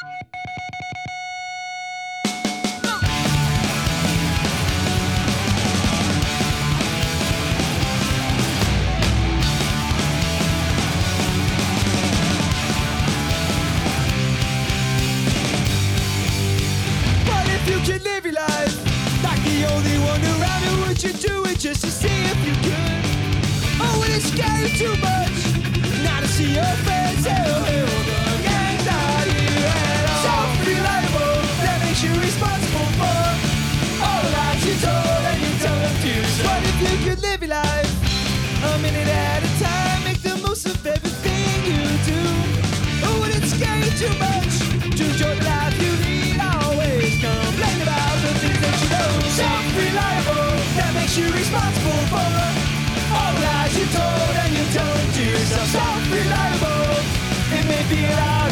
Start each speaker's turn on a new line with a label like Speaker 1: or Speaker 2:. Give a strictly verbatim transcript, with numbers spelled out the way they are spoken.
Speaker 1: What if you could live your life like the only one around? Or would you do it just to see if you could? Or would it scare you too much not to see your friends? Hell, hell, the gangs are you at all? Self-reliable, that makes you responsible for all the lies you told and you tell them to. So what if you could live your life a minute at a time? Make the most of everything you do. Or would it scare you too much to enjoy the life you lead? Always complain about the things that you know. Self-reliable, that makes you responsible for all the lies you told and you tell them to yourself. Self-reliable, it may feel like